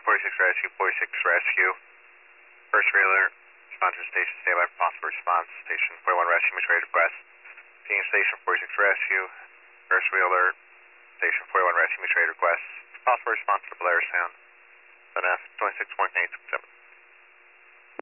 46 Rescue, 46 Rescue. First Wheeler, respond to station, standby for possible response. Station 41 Rescue, mutual aid request. Team Station 46 Rescue, First Wheeler, Station 41 Rescue, mutual aid request. Possible response to Blair Sound. NF 26.867.